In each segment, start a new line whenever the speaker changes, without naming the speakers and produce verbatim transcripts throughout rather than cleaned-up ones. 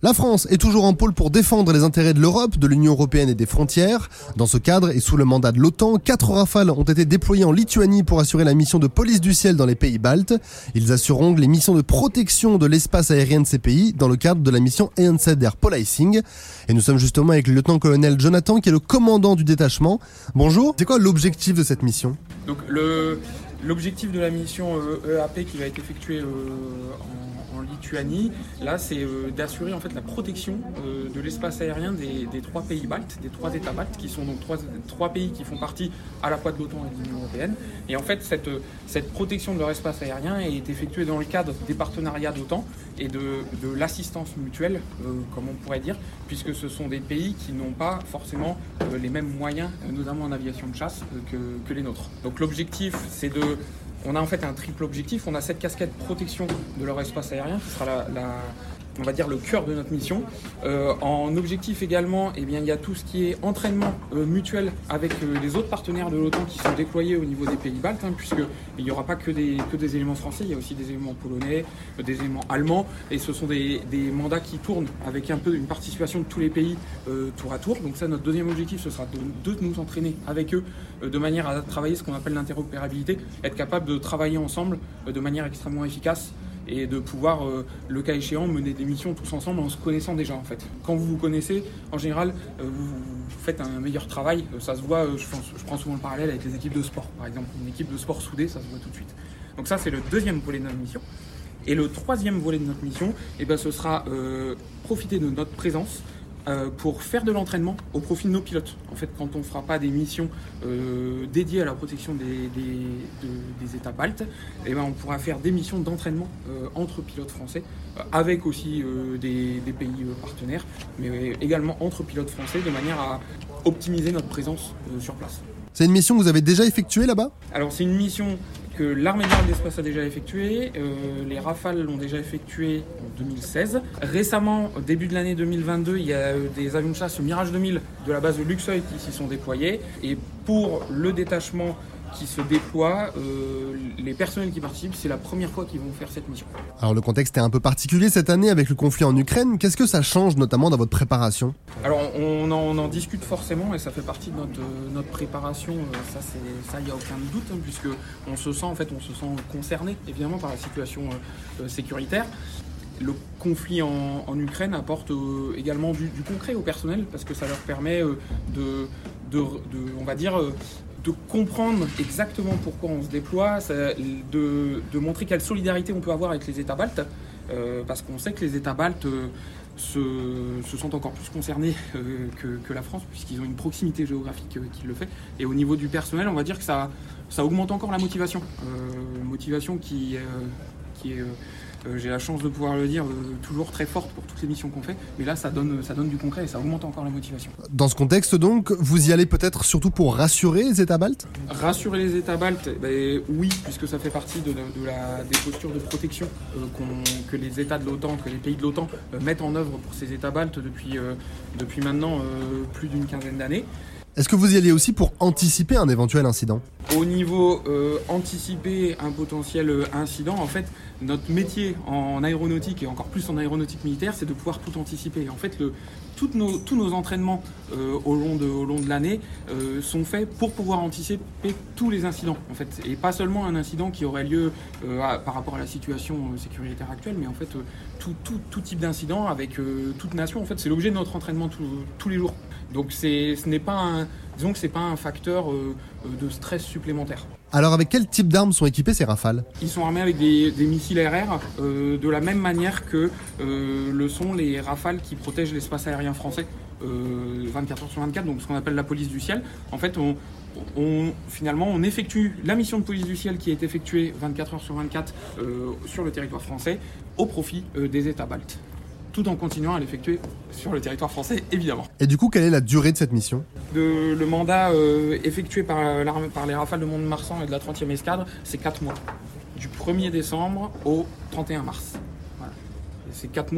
La France est toujours en pôle pour défendre les intérêts de l'Europe, de l'Union européenne et des frontières. Dans ce cadre et sous le mandat de l'OTAN, quatre Rafales ont été déployés en Lituanie pour assurer la mission de police du ciel dans les pays baltes. Ils assureront les missions de protection de l'espace aérien de ces pays dans le cadre de la mission E N Z R Policing. Et nous sommes justement avec le lieutenant-colonel Jonathan qui est le commandant du détachement. Bonjour, c'est quoi l'objectif de cette mission ?
Donc le, l'objectif de la mission E A P qui va être effectuée euh, en en Lituanie, là c'est euh, d'assurer en fait la protection euh, de l'espace aérien des, des trois pays baltes, des trois États baltes, qui sont donc trois, trois pays qui font partie à la fois de l'OTAN et de l'Union européenne. Et en fait cette, cette protection de leur espace aérien est effectuée dans le cadre des partenariats d'OTAN et de, de l'assistance mutuelle, euh, comme on pourrait dire, puisque ce sont des pays qui n'ont pas forcément euh, les mêmes moyens, euh, notamment en aviation de chasse, euh, que, que les nôtres. Donc l'objectif c'est de On a en fait un triple objectif. On a cette casquette protection de leur espace aérien qui sera la, la, on va dire le cœur de notre mission. Euh, en objectif également, eh bien, il y a tout ce qui est entraînement euh, mutuel avec euh, les autres partenaires de l'OTAN qui sont déployés au niveau des pays baltes, hein, puisqu'il n'y aura pas que des, que des éléments français, il y a aussi des éléments polonais, euh, des éléments allemands, et ce sont des, des mandats qui tournent avec un peu une participation de tous les pays euh, tour à tour. Donc ça, notre deuxième objectif, ce sera de, de nous entraîner avec eux euh, de manière à travailler ce qu'on appelle l'interopérabilité, être capable de travailler ensemble euh, de manière extrêmement efficace, et de pouvoir, euh, le cas échéant, mener des missions tous ensemble en se connaissant déjà en fait. Quand vous vous connaissez, en général, euh, vous, vous faites un meilleur travail, euh, ça se voit, euh, je, pense, je prends souvent le parallèle avec les équipes de sport, par exemple. Une équipe de sport soudée, ça se voit tout de suite. Donc ça, c'est le deuxième volet de notre mission. Et le troisième volet de notre mission, eh ben, ce sera euh, profiter de notre présence Euh, pour faire de l'entraînement au profit de nos pilotes. En fait, quand on ne fera pas des missions euh, dédiées à la protection des, des, de, des États baltes, eh ben, on pourra faire des missions d'entraînement euh, entre pilotes français, euh, avec aussi euh, des, des pays euh, partenaires, mais également entre pilotes français, de manière à optimiser notre présence euh, sur place.
C'est une mission que vous avez déjà effectuée là-bas ?
Alors c'est une mission que l'armée de l'air et de l'espace a déjà effectuée, euh, les Rafales l'ont déjà effectuée en deux mille seize. Récemment, au début de l'année deux mille vingt-deux, il y a des avions de chasse Mirage deux mille de la base de Luxeuil qui s'y sont déployés. Et pour le détachement qui se déploie, euh, les personnels qui participent, c'est la première fois qu'ils vont faire cette mission.
Alors le contexte est un peu particulier cette année avec le conflit en Ukraine. Qu'est-ce que ça change notamment dans votre préparation ?
Alors on en, on en discute forcément et ça fait partie de notre, notre préparation. Ça, c'est, ça, il n'y a aucun doute, hein, puisque on se sent en fait, on se sent concerné évidemment par la situation euh, sécuritaire. Le conflit en, en Ukraine apporte euh, également du, du concret au personnel parce que ça leur permet euh, de, de, de, on va dire, euh, de comprendre exactement pourquoi on se déploie, ça, de, de montrer quelle solidarité on peut avoir avec les États baltes, euh, parce qu'on sait que les États baltes euh, se, se sentent encore plus concernés euh, que, que la France, puisqu'ils ont une proximité géographique euh, qui le fait. Et au niveau du personnel, on va dire que ça, ça augmente encore la motivation. Euh, motivation qui, euh, qui est... Euh, Euh, j'ai la chance de pouvoir le dire, euh, toujours très forte pour toutes les missions qu'on fait, mais là ça donne, ça donne du concret et ça augmente encore la motivation.
Dans ce contexte donc, vous y allez peut-être surtout pour rassurer les États baltes ?
Rassurer les États baltes, ben, oui, puisque ça fait partie de, de la, des postures de protection euh, qu'on, que les États de l'OTAN, que les pays de l'OTAN euh, mettent en œuvre pour ces États baltes depuis, euh, depuis maintenant euh, plus d'une quinzaine d'années.
Est-ce que vous y allez aussi pour anticiper un éventuel incident ?
Au niveau euh, anticiper un potentiel euh, incident, en fait, notre métier en aéronautique et encore plus en aéronautique militaire, c'est de pouvoir tout anticiper. En fait, le, toutes nos, tous nos entraînements euh, au long de, au long de l'année euh, sont faits pour pouvoir anticiper tous les incidents, en fait, et pas seulement un incident qui aurait lieu euh, à, par rapport à la situation euh, sécuritaire actuelle, mais en fait, euh, tout, tout, tout type d'incident avec euh, toute nation. En fait, c'est l'objet de notre entraînement tout, tous les jours. Donc, c'est, ce n'est pas un, disons que c'est pas un facteur euh, de stress supplémentaire.
Alors avec quel type d'armes sont équipés ces Rafales ?
Ils sont armés avec des, des missiles R R euh, de la même manière que euh, le sont les Rafales qui protègent l'espace aérien français euh, vingt-quatre heures sur vingt-quatre, donc ce qu'on appelle la police du ciel. En fait, on, on, finalement, on effectue la mission de police du ciel qui est effectuée vingt-quatre heures sur vingt-quatre euh, sur le territoire français au profit euh, des États baltes, tout en continuant à l'effectuer sur le territoire français, évidemment.
Et du coup, quelle est la durée de cette mission ?
de, Le mandat euh, effectué par, par les Rafales de Mont-de-Marsan et de la trentième escadre, c'est quatre mois. Du premier décembre au trente et un mars. Voilà. C'est quatre mois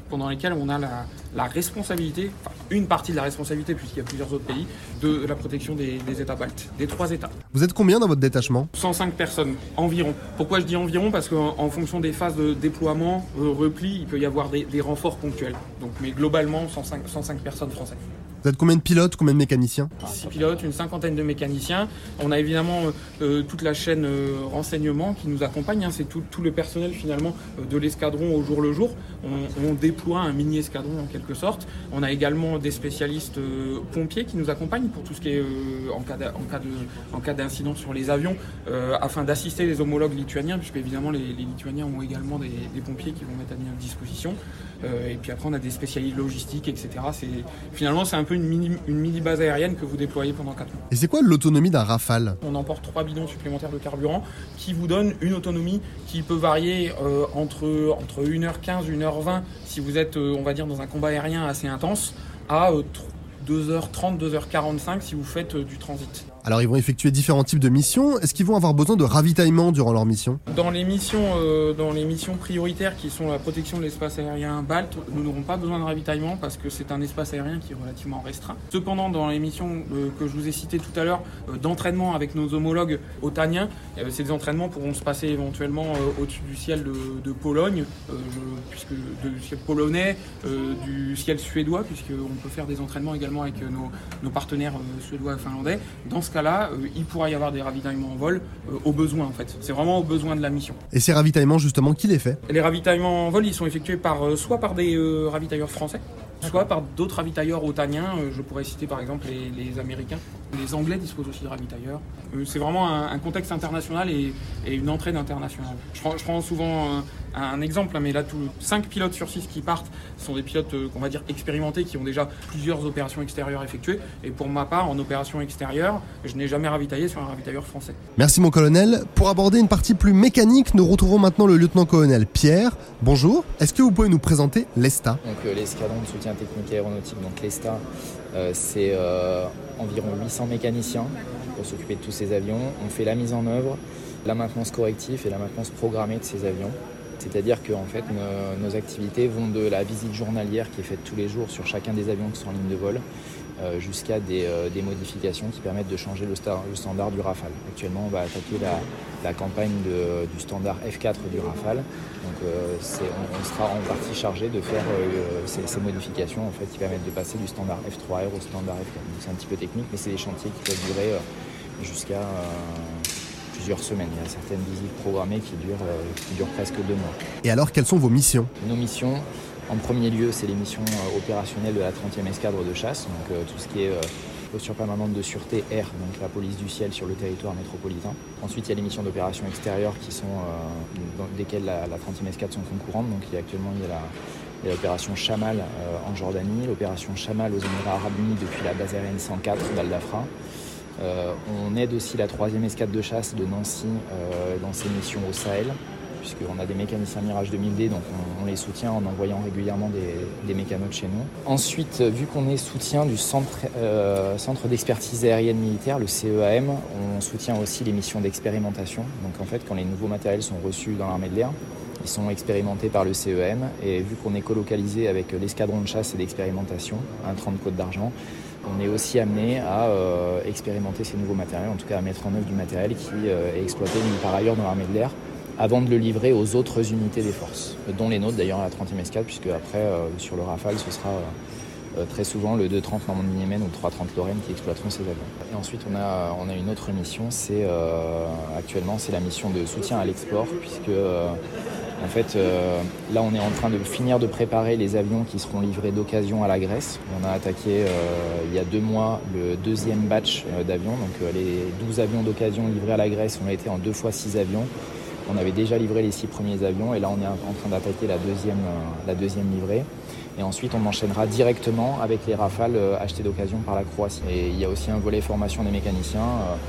pendant lesquels on a la, la responsabilité, enfin une partie de la responsabilité puisqu'il y a plusieurs autres pays, de la protection des, des États baltes, des trois États.
Vous êtes combien dans votre détachement ?
cent cinq personnes environ. Pourquoi je dis environ ? Parce qu'en en fonction des phases de déploiement, euh, repli, il peut y avoir des, des renforts ponctuels. Donc, mais globalement, cent cinq, cent cinq personnes françaises.
Vous êtes combien de pilotes, combien de mécaniciens ?
six pilotes, une cinquantaine de mécaniciens. On a évidemment euh, toute la chaîne euh, renseignement qui nous accompagne. Hein. C'est tout, tout le personnel finalement euh, de l'escadron au jour le jour. On, on déploie un mini-escadron en quelque sorte. On a également des spécialistes euh, pompiers qui nous accompagnent pour tout ce qui est euh, en cas de, en cas de, en cas d'incident sur les avions, euh, afin d'assister les homologues lituaniens, puisque évidemment les, les Lituaniens ont également des, des pompiers qui vont mettre à notre disposition. Euh, et puis après on a des spécialistes logistiques, et cetera. C'est, finalement c'est un peu une mini, une mini base aérienne que vous déployez pendant quatre mois.
Et c'est quoi l'autonomie d'un Rafale ?
On emporte trois bidons supplémentaires de carburant qui vous donnent une autonomie qui peut varier euh, entre, entre une heure quinze, une heure vingt si vous êtes euh, on va dire dans un combat aérien assez intense, à euh, deux heures trente, deux heures quarante-cinq si vous faites euh, du transit.
Alors ils vont effectuer différents types de missions. Est-ce qu'ils vont avoir besoin de ravitaillement durant leur mission ?
Dans les missions, euh, dans les missions prioritaires qui sont la protection de l'espace aérien balte, nous n'aurons pas besoin de ravitaillement parce que c'est un espace aérien qui est relativement restreint. Cependant, dans les missions euh, que je vous ai citées tout à l'heure, euh, d'entraînement avec nos homologues otaniens, euh, ces entraînements pourront se passer éventuellement euh, au-dessus du ciel de, de Pologne, euh, je, puisque du ciel polonais, euh, du ciel suédois, puisqu'on peut faire des entraînements également avec euh, nos, nos partenaires euh, suédois et finlandais. Dans ce là, euh, il pourra y avoir des ravitaillements en vol euh, au besoin en fait. C'est vraiment au besoin de la mission.
Et ces ravitaillements justement, qui les fait ?
Les ravitaillements en vol, ils sont effectués par, euh, soit par des euh, ravitailleurs français, soit par d'autres ravitailleurs otaniens. Euh, je pourrais citer par exemple les, les Américains. Les Anglais disposent aussi de ravitailleurs. Euh, c'est vraiment un, un contexte international et, et une entraide internationale. Je prends, je prends souvent euh, un exemple, mais là, cinq pilotes sur six qui partent sont des pilotes euh, qu'on va dire expérimentés, qui ont déjà plusieurs opérations extérieures effectuées. Et pour ma part, en opération extérieure, je n'ai jamais ravitaillé sur un ravitailleur français.
Merci mon colonel. Pour aborder une partie plus mécanique, nous retrouvons maintenant le lieutenant-colonel Pierre. Bonjour. Est-ce que vous pouvez nous présenter l'E S T A ?
Donc euh, l'escadron de soutien technique aéronautique, donc l'E S T A, euh, c'est euh, environ huit cents mécaniciens pour s'occuper de tous ces avions. On fait la mise en œuvre, la maintenance corrective et la maintenance programmée de ces avions. C'est-à-dire que en fait, nos, nos activités vont de la visite journalière qui est faite tous les jours sur chacun des avions qui sont en ligne de vol, euh, jusqu'à des, euh, des modifications qui permettent de changer le, star, le standard du Rafale. Actuellement, on va attaquer la, la campagne de, du standard F quatre du Rafale. Donc, euh, c'est, on, on sera en partie chargé de faire euh, ces, ces modifications en fait, qui permettent de passer du standard F trois R au standard F quatre. Donc, c'est un petit peu technique, mais c'est des chantiers qui peuvent durer euh, jusqu'à euh, plusieurs semaines. Il y a certaines visites programmées qui durent, euh, qui durent presque deux mois.
Et alors, quelles sont vos missions ?
Nos missions, en premier lieu, c'est les missions euh, opérationnelles de la trentième escadre de chasse, donc euh, tout ce qui est euh, posture permanente de sûreté air, donc la police du ciel sur le territoire métropolitain. Ensuite, il y a les missions d'opération extérieure qui sont, euh, dans desquelles la, la trentième escadre sont concurrentes. Donc il y a actuellement il y a la, il y a l'opération Chamal euh, en Jordanie, l'opération Chamal aux Émirats Arabes Unis depuis la base aérienne cent quatre d'Al Dafra. Euh, on aide aussi la troisième escadre de chasse de Nancy euh, dans ses missions au Sahel, puisqu'on a des mécaniciens Mirage deux mille D, donc on, on les soutient en envoyant régulièrement des, des mécanos de chez nous. Ensuite, vu qu'on est soutien du centre, euh, centre d'expertise aérienne militaire, le C E A M, on soutient aussi les missions d'expérimentation. Donc en fait, quand les nouveaux matériels sont reçus dans l'armée de l'air, ils sont expérimentés par le C E A M, et vu qu'on est colocalisé avec l'escadron de chasse et d'expérimentation, un trente Côte d'Argent, on est aussi amené à euh, expérimenter ces nouveaux matériels, en tout cas à mettre en œuvre du matériel qui euh, est exploité par ailleurs dans l'armée de l'air, avant de le livrer aux autres unités des forces, dont les nôtres d'ailleurs à la trentième escadre, puisque après euh, sur le Rafale ce sera euh, très souvent le deux trente Normandie-Niemen ou le trois trente Lorraine qui exploiteront ces avions. Et ensuite on a, on a une autre mission, c'est euh, actuellement c'est la mission de soutien à l'export, puisque euh, en fait euh, là on est en train de finir de préparer les avions qui seront livrés d'occasion à la Grèce. On a attaqué euh, il y a deux mois le deuxième batch euh, d'avions, donc euh, les douze avions d'occasion livrés à la Grèce ont été en deux fois six avions. On avait déjà livré les six premiers avions et là on est en train d'attaquer la deuxième, la deuxième livrée. Et ensuite on enchaînera directement avec les Rafales achetés d'occasion par la Croatie. Et il y a aussi un volet formation des mécaniciens.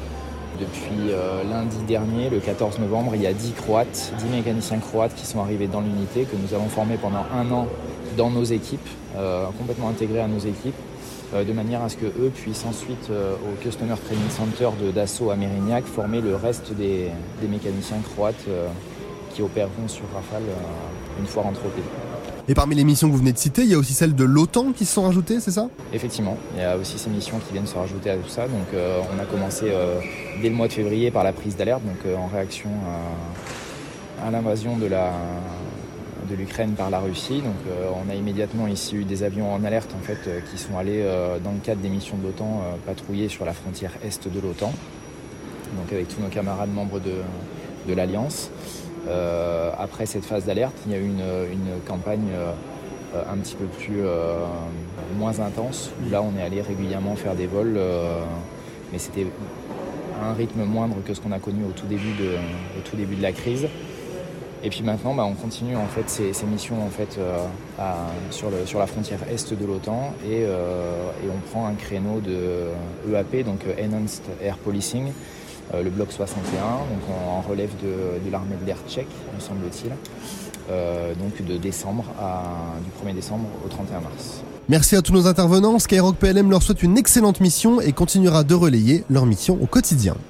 Depuis lundi dernier, le quatorze novembre, il y a dix Croates, dix mécaniciens croates qui sont arrivés dans l'unité, que nous avons formés pendant un an dans nos équipes, euh, complètement intégrés à nos équipes, euh, de manière à ce qu'eux puissent ensuite, euh, au Customer Training Center de Dassault à Mérignac, former le reste des, des mécaniciens croates euh, qui opéreront sur Rafale euh, une fois rentrés au pays.
Et parmi les missions que vous venez de citer, il y a aussi celles de l'OTAN qui se sont rajoutées, c'est ça ?
Effectivement, il y a aussi ces missions qui viennent se rajouter à tout ça. Donc euh, on a commencé euh, dès le mois de février par la prise d'alerte, donc euh, en réaction à, à l'invasion de, la, de l'Ukraine par la Russie. Donc euh, on a immédiatement ici eu des avions en alerte en fait, euh, qui sont allés euh, dans le cadre des missions de l'OTAN euh, patrouiller sur la frontière est de l'OTAN, donc avec tous nos camarades membres de, de l'Alliance. Euh, après cette phase d'alerte, il y a eu une, une campagne euh, un petit peu plus euh, moins intense, où là on est allé régulièrement faire des vols, euh, mais c'était à un rythme moindre que ce qu'on a connu au tout début de, au tout début de la crise. Et puis maintenant, bah, on continue en fait ces, ces missions en fait euh, à, sur, le, sur la frontière est de l'OTAN et, euh, et on prend un créneau de E A P, donc Enhanced Air Policing. Euh, le bloc soixante et un, donc en, en relève de, de l'armée de l'air tchèque, me semble-t-il, euh, donc de décembre à, du premier décembre au trente et un mars.
Merci à tous nos intervenants. Skyrock P L M leur souhaite une excellente mission et continuera de relayer leur mission au quotidien.